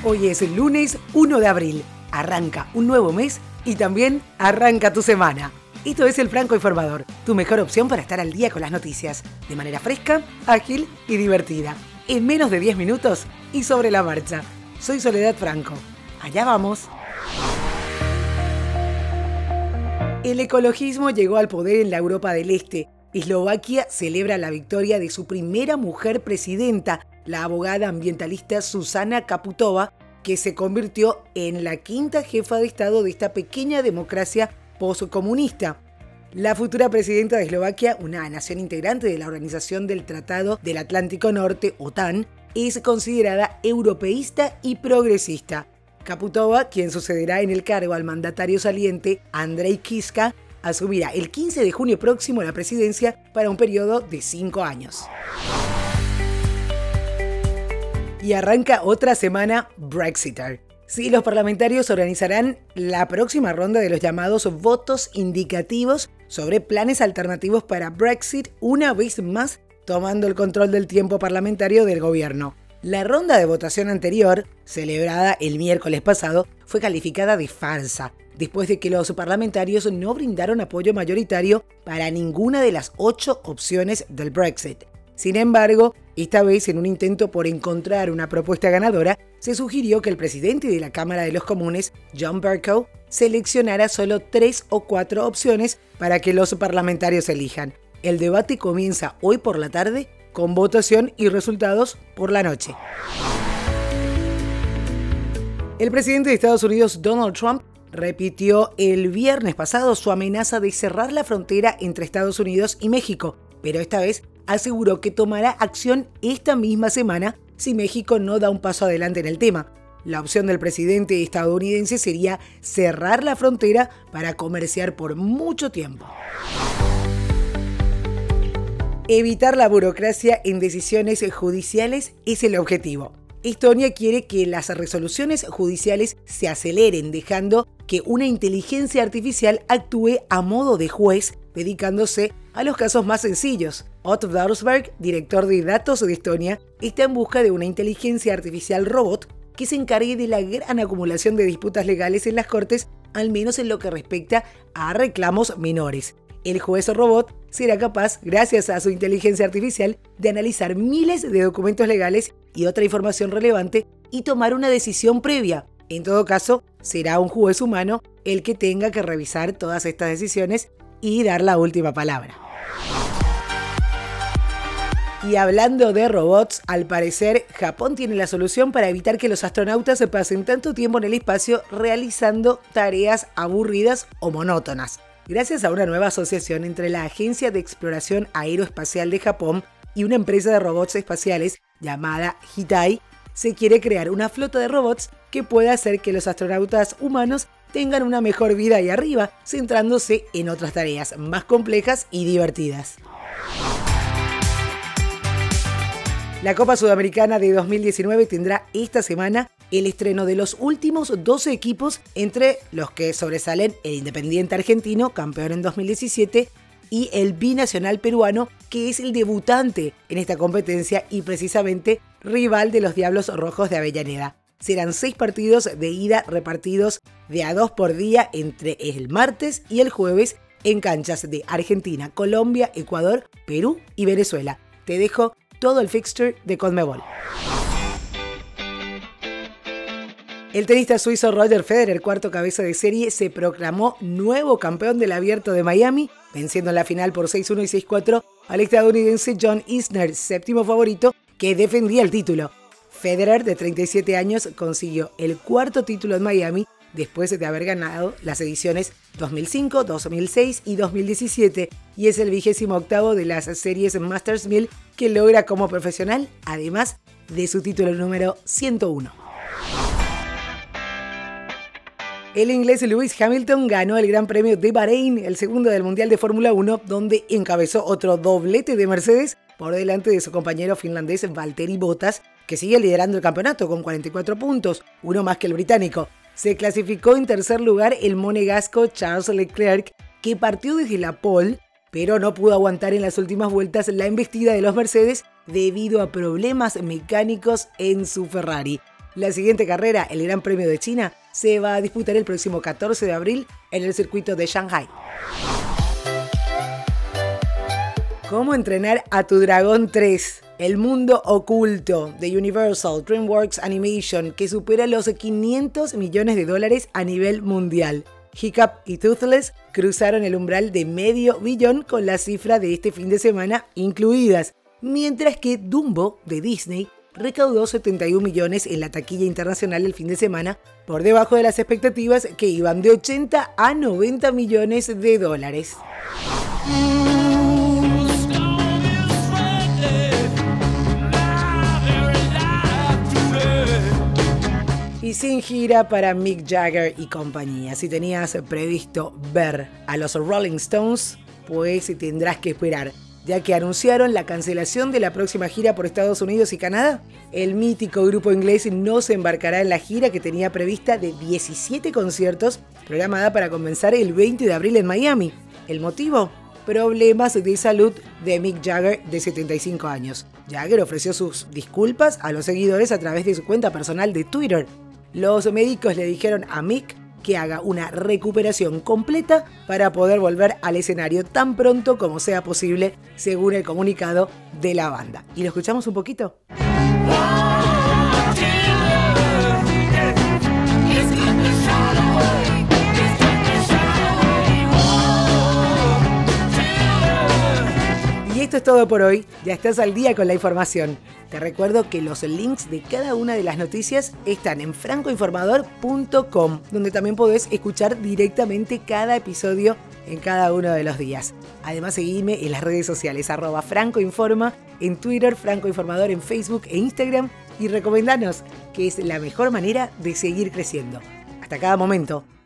Hoy es el lunes 1 de abril. Arranca un nuevo mes y también arranca tu semana. Esto es El Franco Informador, tu mejor opción para estar al día con las noticias, de manera fresca, ágil y divertida. En menos de 10 minutos y sobre la marcha. Soy Soledad Franco. Allá vamos. El ecologismo llegó al poder en la Europa del Este. Eslovaquia celebra la victoria de su primera mujer presidenta, la abogada ambientalista Zuzana Čaputová, que se convirtió en la quinta jefa de Estado de esta pequeña democracia postcomunista. La futura presidenta de Eslovaquia, una nación integrante de la Organización del Tratado del Atlántico Norte, OTAN, es considerada europeísta y progresista. Čaputová, quien sucederá en el cargo al mandatario saliente Andrej Kiska, asumirá el 15 de junio próximo la presidencia para un periodo de 5 años. Y arranca otra semana Brexiter. Sí, los parlamentarios organizarán la próxima ronda de los llamados votos indicativos sobre planes alternativos para Brexit, una vez más tomando el control del tiempo parlamentario del gobierno. La ronda de votación anterior, celebrada el miércoles pasado, fue calificada de farsa, después de que los parlamentarios no brindaron apoyo mayoritario para ninguna de las 8 opciones del Brexit. Sin embargo, esta vez, en un intento por encontrar una propuesta ganadora, se sugirió que el presidente de la Cámara de los Comunes, John Bercow, seleccionara solo 3 o 4 opciones para que los parlamentarios elijan. El debate comienza hoy por la tarde, con votación y resultados por la noche. El presidente de Estados Unidos, Donald Trump, repitió el viernes pasado su amenaza de cerrar la frontera entre Estados Unidos y México, pero esta vez aseguró que tomará acción esta misma semana si México no da un paso adelante en el tema. La opción del presidente estadounidense sería cerrar la frontera para comerciar por mucho tiempo. Evitar la burocracia en decisiones judiciales es el objetivo. Estonia quiere que las resoluciones judiciales se aceleren, dejando que una inteligencia artificial actúe a modo de juez, dedicándose a los casos más sencillos. Otto Darsberg, director de datos de Estonia, está en busca de una inteligencia artificial robot que se encargue de la gran acumulación de disputas legales en las cortes, al menos en lo que respecta a reclamos menores. El juez robot será capaz, gracias a su inteligencia artificial, de analizar miles de documentos legales y otra información relevante y tomar una decisión previa. En todo caso, será un juez humano el que tenga que revisar todas estas decisiones y dar la última palabra. Y hablando de robots, al parecer, Japón tiene la solución para evitar que los astronautas se pasen tanto tiempo en el espacio realizando tareas aburridas o monótonas. Gracias a una nueva asociación entre la Agencia de Exploración Aeroespacial de Japón y una empresa de robots espaciales llamada Hitai, se quiere crear una flota de robots que pueda hacer que los astronautas humanos tengan una mejor vida ahí arriba, centrándose en otras tareas más complejas y divertidas. La Copa Sudamericana de 2019 tendrá esta semana el estreno de los últimos 12 equipos, entre los que sobresalen el Independiente argentino, campeón en 2017, y el Binacional peruano, que es el debutante en esta competencia y precisamente rival de los Diablos Rojos de Avellaneda. Serán 6 partidos de ida repartidos de a 2 por día entre el martes y el jueves en canchas de Argentina, Colombia, Ecuador, Perú y Venezuela. Te dejo todo el fixture de Conmebol. El tenista suizo Roger Federer, cuarto cabeza de serie, se proclamó nuevo campeón del Abierto de Miami, venciendo en la final por 6-1 y 6-4 al estadounidense John Isner, séptimo favorito, que defendía el título. Federer, de 37 años, consiguió el cuarto título en Miami después de haber ganado las ediciones 2005, 2006 y 2017, y es el 28º de las series Masters 1000 que logra como profesional, además de su título número 101. El inglés Lewis Hamilton ganó el Gran Premio de Bahrein, el segundo del Mundial de Fórmula 1, donde encabezó otro doblete de Mercedes por delante de su compañero finlandés Valtteri Bottas, que sigue liderando el campeonato con 44 puntos, uno más que el británico. Se clasificó en tercer lugar el monegasco Charles Leclerc, que partió desde la pole, pero no pudo aguantar en las últimas vueltas la embestida de los Mercedes debido a problemas mecánicos en su Ferrari. La siguiente carrera, el Gran Premio de China, se va a disputar el próximo 14 de abril en el circuito de Shanghai. ¿Cómo entrenar a tu dragón 3? El mundo oculto de Universal DreamWorks Animation, que supera los $500 millones a nivel mundial. Hiccup y Toothless cruzaron el umbral de $500 millones con la cifra de este fin de semana incluidas, mientras que Dumbo de Disney recaudó 71 millones en la taquilla internacional el fin de semana, por debajo de las expectativas que iban de 80 a 90 millones de dólares. Y sin gira para Mick Jagger y compañía. Si tenías previsto ver a los Rolling Stones, pues tendrás que esperar, ya que anunciaron la cancelación de la próxima gira por Estados Unidos y Canadá. El mítico grupo inglés no se embarcará en la gira que tenía prevista de 17 conciertos, programada para comenzar el 20 de abril en Miami. ¿El motivo? Problemas de salud de Mick Jagger, de 75 años. Jagger ofreció sus disculpas a los seguidores a través de su cuenta personal de Twitter. Los médicos le dijeron a Mick que haga una recuperación completa para poder volver al escenario tan pronto como sea posible, según el comunicado de la banda. ¿Y lo escuchamos un poquito? Y esto es todo por hoy. Ya estás al día con la información. Te recuerdo que los links de cada una de las noticias están en francoinformador.com, donde también podés escuchar directamente cada episodio en cada uno de los días. Además, seguime en las redes sociales, @francoinforma, en Twitter, francoinformador en Facebook e Instagram, y recomendanos, que es la mejor manera de seguir creciendo. Hasta cada momento.